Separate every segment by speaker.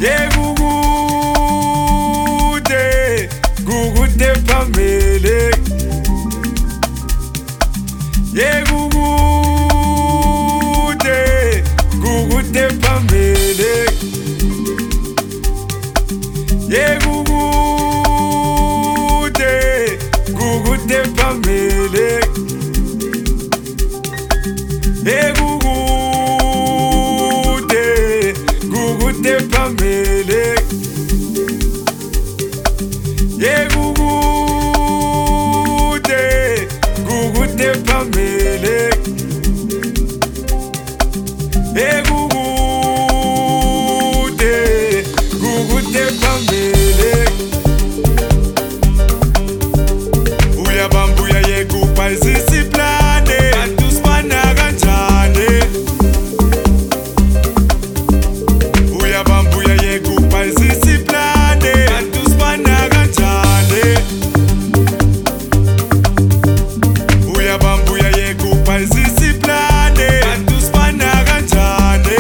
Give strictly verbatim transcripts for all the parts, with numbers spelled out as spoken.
Speaker 1: Yekukude, kukude phambili. Yekukude, kukude phambili. Yekukude, kukude phambili. Yekukude, kukude phambili. Yekukude, kukude phambili. Yekukude, kukude phambili. Uyabamba uyayekupa isisiplane, kanti usibana kanjani? Uyabamba uyayekupa isisiplane, kanti usibana kanjani? Uyabamba uyayekupa isisiplane, kanti usibana kanjani?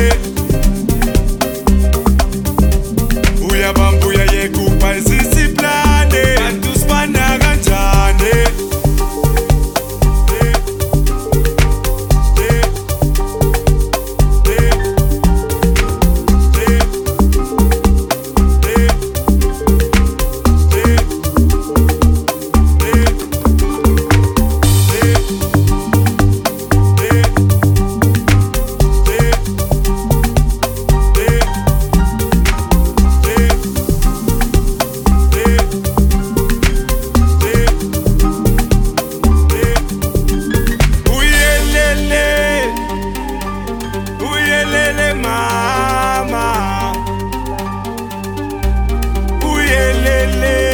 Speaker 1: Uyabamba uyayekupa isisiplane, kanti usibana kanjani? Uyelele mama, uyelele,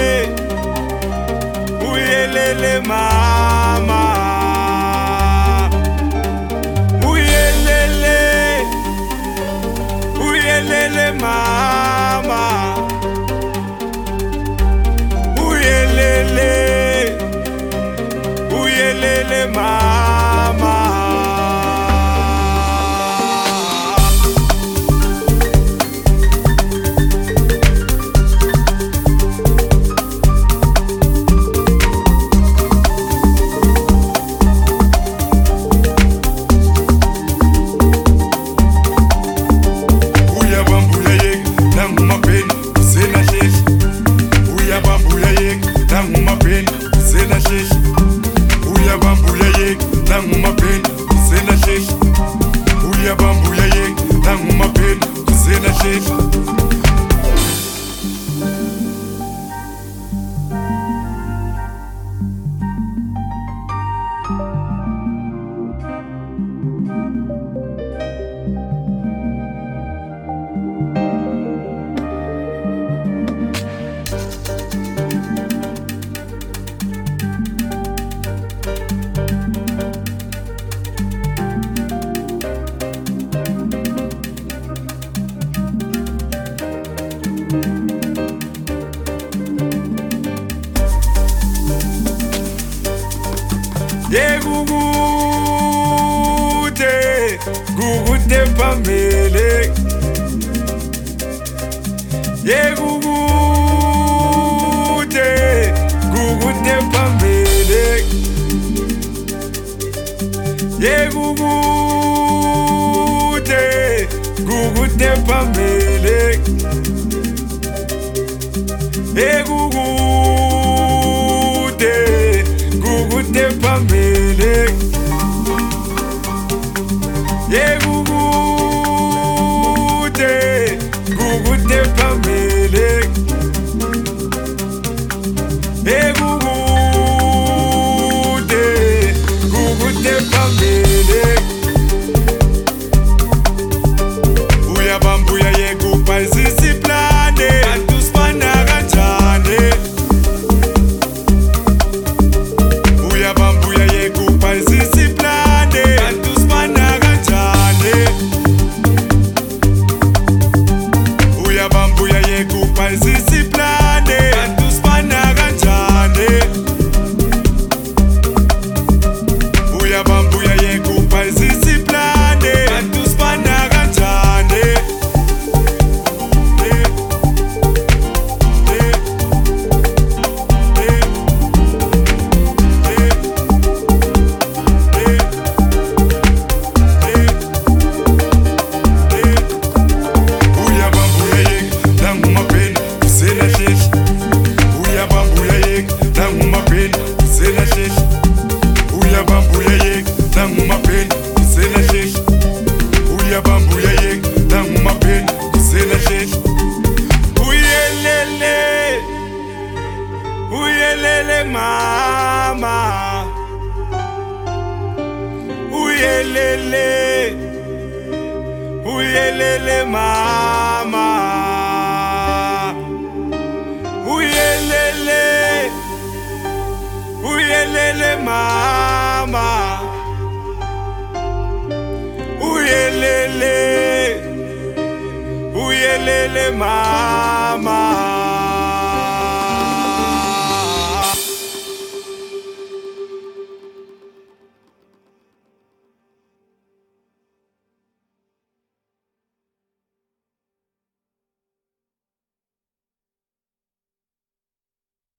Speaker 1: uyelele mama, uyelele, uyelele mama, uyelele, uyelele mama. Yekukude, kukude phambili. Yekukude, kukude phambili. Yekukude, kukude phambili. Yekukude, kukude phambili. Yekukude, kukude phambili. Yekukude, kukude phambili. Uyabamba uyayekupa isisiplane, kanti usibana kanjani? Uyabamba uyayekupa isisiplane, kanti usibana kanjani? uyelele mama, uyelele, uyelele mama.